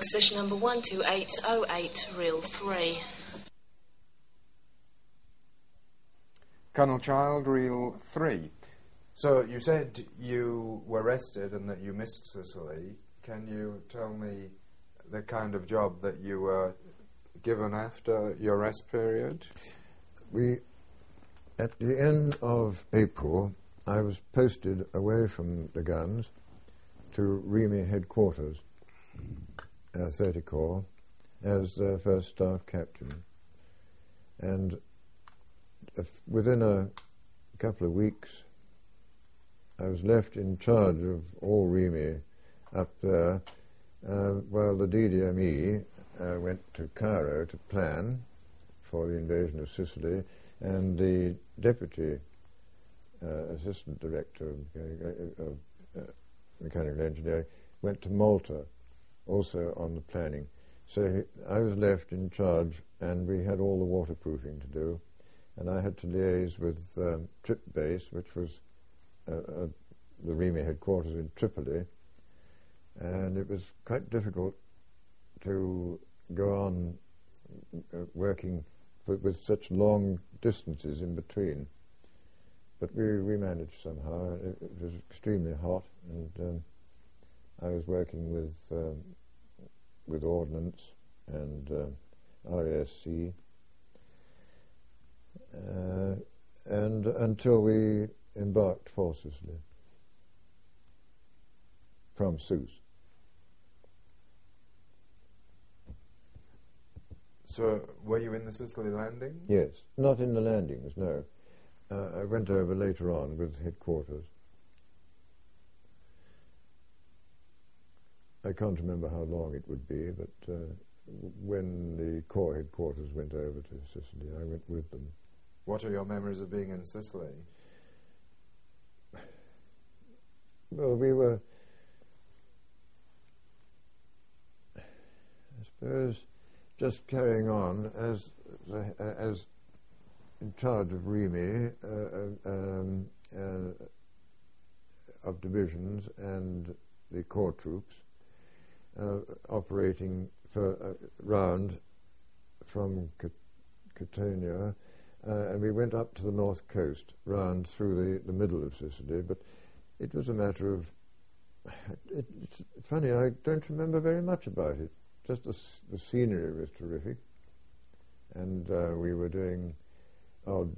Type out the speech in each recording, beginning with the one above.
position number 12808, reel 3. Colonel Child, reel 3. So you said you were rested and that you missed Sicily. Can you tell me the kind of job that you were given after your rest period? At the end of April, I was posted away from the guns to Remy headquarters, 30 Corps, as the first staff captain. And within a couple of weeks, I was left in charge of all Remy up there, while the DDME went to Cairo to plan for the invasion of Sicily, and the deputy assistant director of mechanical engineering went to Malta, also on the planning. So I was left in charge, and we had all the waterproofing to do, and I had to liaise with Trip Base, which was the Remy headquarters in Tripoli, and it was quite difficult to go on working with such long distances in between. But we managed somehow. It was extremely hot, and I was working with Ordnance and RASC, and until we embarked for Sicily from Sousse. So, were you in the Sicily landing? Yes, not in the landings, no. I went over later on with headquarters. I can't remember how long it would be, but when the Corps headquarters went over to Sicily, I went with them. What are your memories of being in Sicily? Well, we were, I suppose, just carrying on as in charge of Remy, of divisions and the Corps troops, operating round from Catania, and we went up to the north coast, round through the middle of Sicily, but it was a matter of, it's funny, I don't remember very much about it. Just the scenery was terrific, and we were doing odd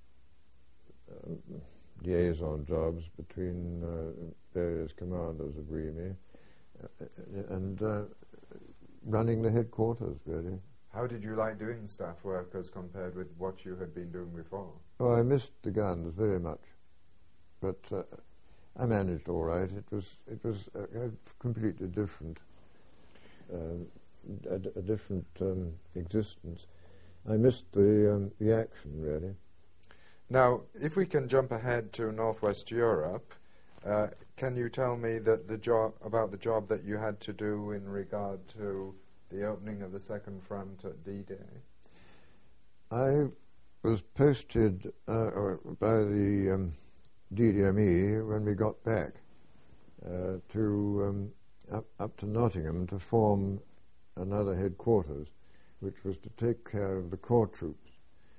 liaison jobs between various commanders of Remy, and running the headquarters, really. How did you like doing staff work as compared with what you had been doing before? Oh, I missed the guns very much, but I managed all right. It was a completely different a different existence. I missed the action, really. Now, if we can jump ahead to Northwest Europe, can you tell me about the job that you had to do in regard to the opening of the second front at D-Day? I was posted by the DDME when we got back to up to Nottingham to form another headquarters, which was to take care of the Corps troops.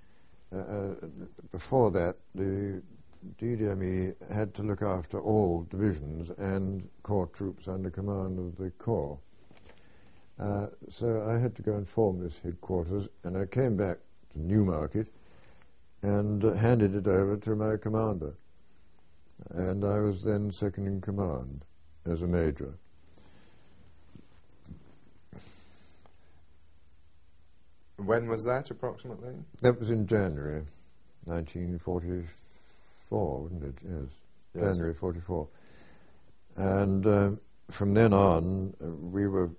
Before that, the DDME had to look after all divisions and Corps troops under command of the Corps. So I had to go and form this headquarters, and I came back to Newmarket and handed it over to my commander. And I was then second in command as a major. When was that, approximately? That was in January 1944, wasn't it? Yes. January 44. And from then on, we were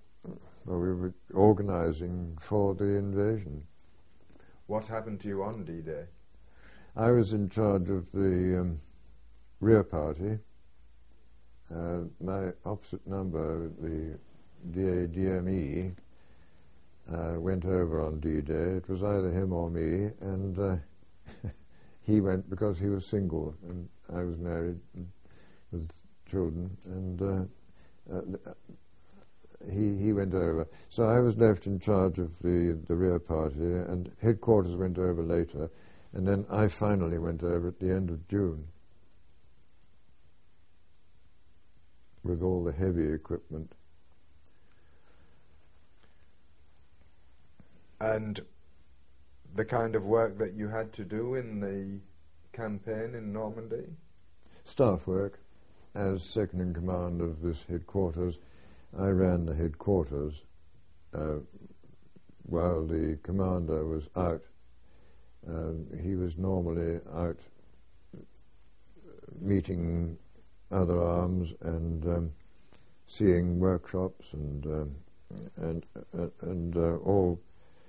organizing for the invasion. What happened to you on D-Day? I was in charge of the rear party. My opposite number, the DADME, went over on D-Day. It was either him or me, and he went because he was single, and I was married with children, and he went over. So I was left in charge of the rear party, and headquarters went over later, and then I finally went over at the end of June with all the heavy equipment. And the kind of work that you had to do in the campaign in Normandy? Staff work. As second in command of this headquarters, I ran the headquarters while the commander was out. He was normally out meeting other arms and seeing workshops and all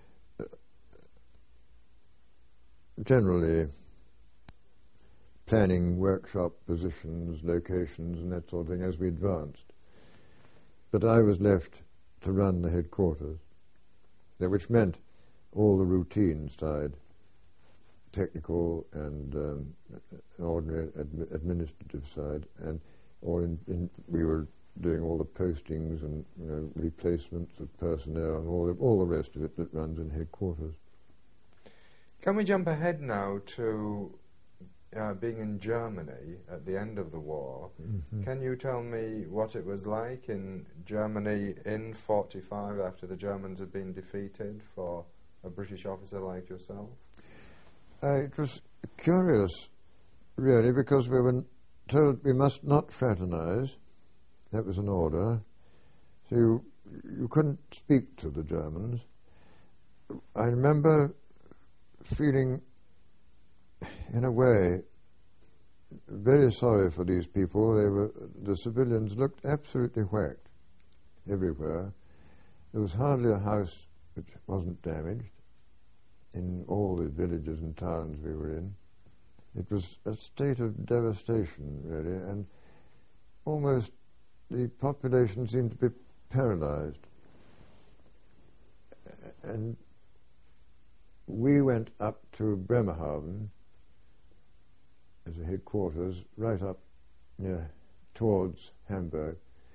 generally planning workshop positions, locations and that sort of thing as we advanced. But I was left to run the headquarters, which meant all the routine side, technical and ordinary administrative side, and we were doing all the postings and replacements of personnel and all the rest of it that runs in headquarters. Can we jump ahead now to being in Germany at the end of the war? Mm-hmm. Can you tell me what it was like in Germany in 1945 after the Germans had been defeated for a British officer like yourself? It was curious, really, because we were told we must not fraternize. That was an order. So you couldn't speak to the Germans. I remember feeling, in a way, very sorry for these people. The civilians looked absolutely whacked everywhere. There was hardly a house which wasn't damaged in all the villages and towns we were in. It was a state of devastation, really, and almost the population seemed to be paralyzed. And we went up to Bremerhaven as a headquarters, right up near towards Hamburg,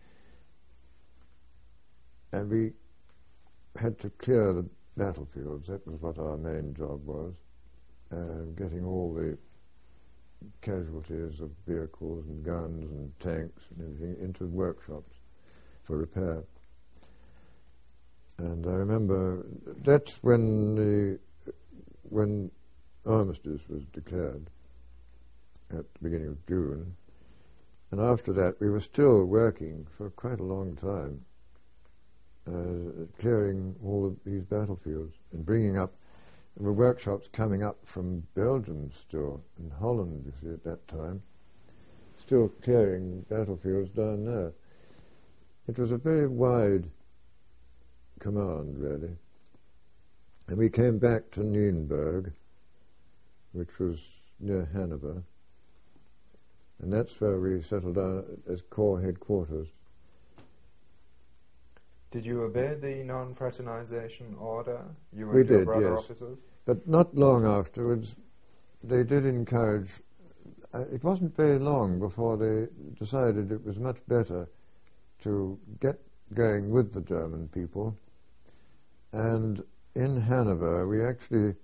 and we had to clear the battlefields. That was what our main job was, getting all the casualties of vehicles and guns and tanks and everything into workshops for repair. And I remember that's when armistice was declared at the beginning of June, and after that we were still working for quite a long time, clearing all of these battlefields and bringing up. There were workshops coming up from Belgium still, and Holland, you see, at that time, still clearing battlefields down there. It was a very wide command, really. And we came back to Nuremberg, which was near Hanover, and that's where we settled down as Corps headquarters. Did you obey the non-fraternization order? You We and your did, brother yes. officers? But not long afterwards, they did encourage. It wasn't very long before they decided it was much better to get going with the German people. And in Hanover, we actually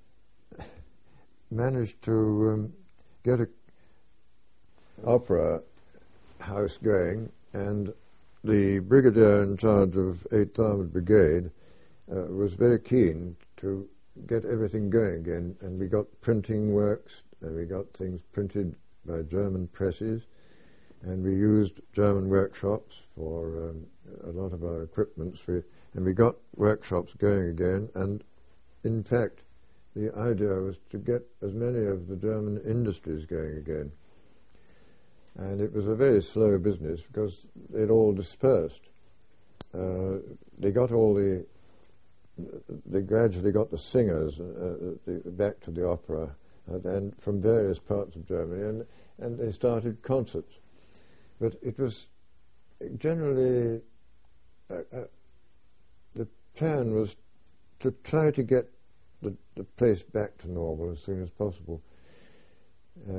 managed to get an opera house going, and the brigadier in charge of 8th Armoured Brigade was very keen to get everything going again, and we got printing works, and we got things printed by German presses, and we used German workshops for a lot of our equipment, and we got workshops going again, and in fact the idea was to get as many of the German industries going again. And it was a very slow business because they'd all dispersed. They gradually got the singers back to the opera and from various parts of Germany, and they started concerts. But it was generally, the plan was to try to get the place back to normal as soon as possible.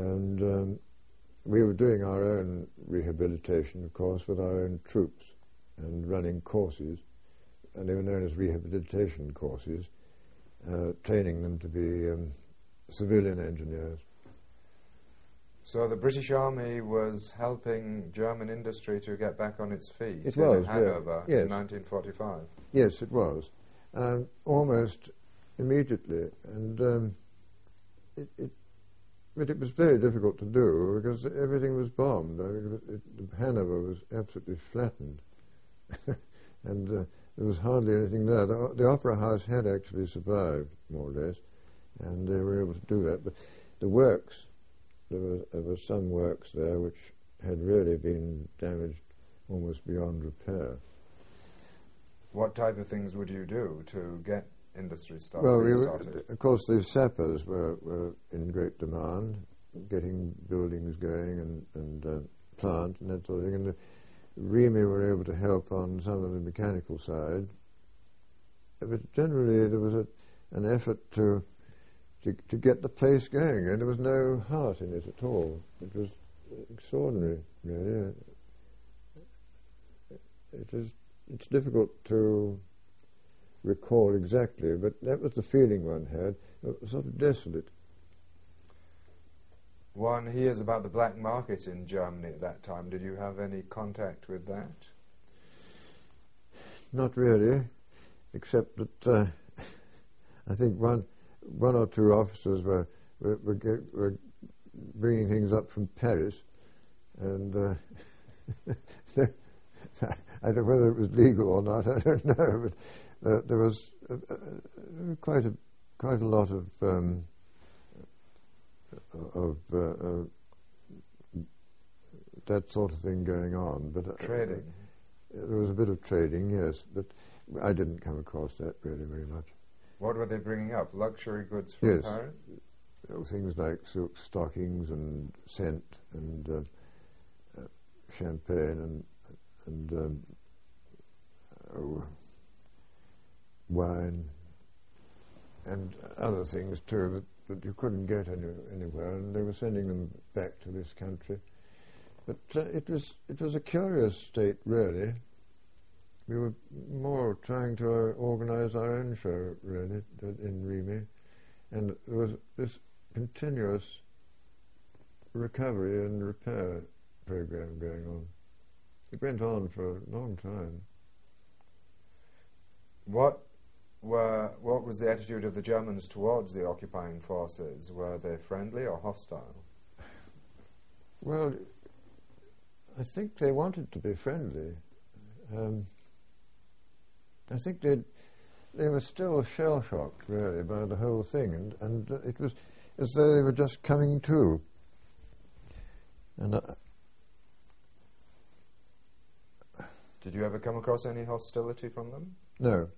And we were doing our own rehabilitation, of course, with our own troops. and running courses, and they were known as rehabilitation courses, training them to be civilian engineers. So the British Army was helping German industry to get back on its feet It was, in Hanover yes. in 1945. Yes, it was. Almost immediately. And but it was very difficult to do because everything was bombed. Hanover was absolutely flattened. And there was hardly anything there. The Opera House had actually survived, more or less, and they were able to do that. But the works, there were some works there which had really been damaged almost beyond repair. What type of things would you do to get industry started? Well, of course, the sappers were in great demand, getting buildings going and plant and that sort of thing. And the REME were able to help on some of the mechanical side. But generally, there was an effort to get the place going, and there was no heart in it at all. It was extraordinary, really. It's difficult to recall exactly, but that was the feeling one had. It was sort of desolate. One hears about the black market in Germany at that time. Did you have any contact with that? Not really, except that I think one or two officers were bringing things up from Paris, and I don't know whether it was legal or not. I don't know, but there was quite a lot of that sort of thing going on. But trading. There was a bit of trading, yes, but I didn't come across that really very much. What were they bringing up? Luxury goods from Paris? Things like silk stockings and scent and champagne and wine and other things too that you couldn't get anywhere, and they were sending them back to this country. But it was a curious state, really. We were more trying to organize our own show, really, in REME, and there was this continuous recovery and repair program going on. It went on for a long time. What was the attitude of the Germans towards the occupying forces? Were they friendly or hostile? Well, I think they wanted to be friendly. I think they were still shell-shocked, really, by the whole thing, and it was as though they were just coming to. And did you ever come across any hostility from them? No.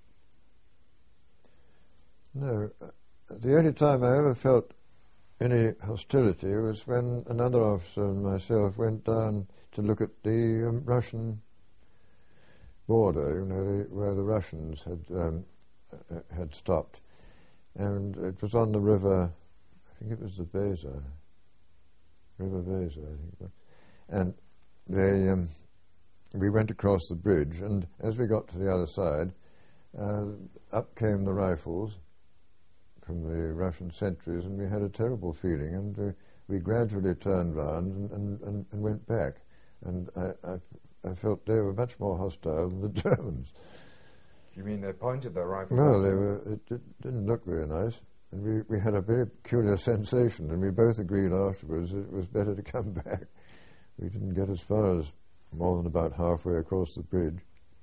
No. The only time I ever felt any hostility was when another officer and myself went down to look at the Russian border, where the Russians had stopped, and it was on the river. I think it was the Weser, River Weser, I think it was. And we went across the bridge, and as we got to the other side, up came the rifles from the Russian sentries, and we had a terrible feeling, and we gradually turned round and went back, and I felt they were much more hostile than the Germans. You mean they pointed their rifles? No, it didn't look very nice, and we had a very peculiar sensation, and we both agreed afterwards that it was better to come back. We didn't get as far as more than about halfway across the bridge.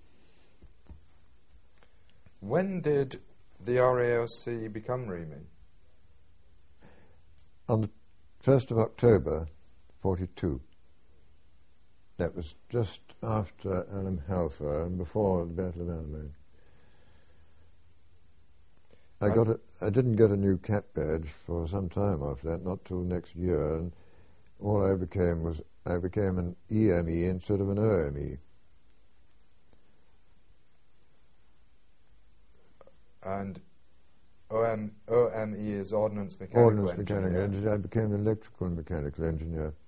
When did the RAOC become REME? On the 1st of October, 1942. That was just after Helmholtz and before the Battle of Alamein. I didn't get a new cap badge for some time after that, not till next year, and all I became was an EME instead of an OME. And OME is Ordnance Mechanical Engineer. I became an electrical and mechanical engineer.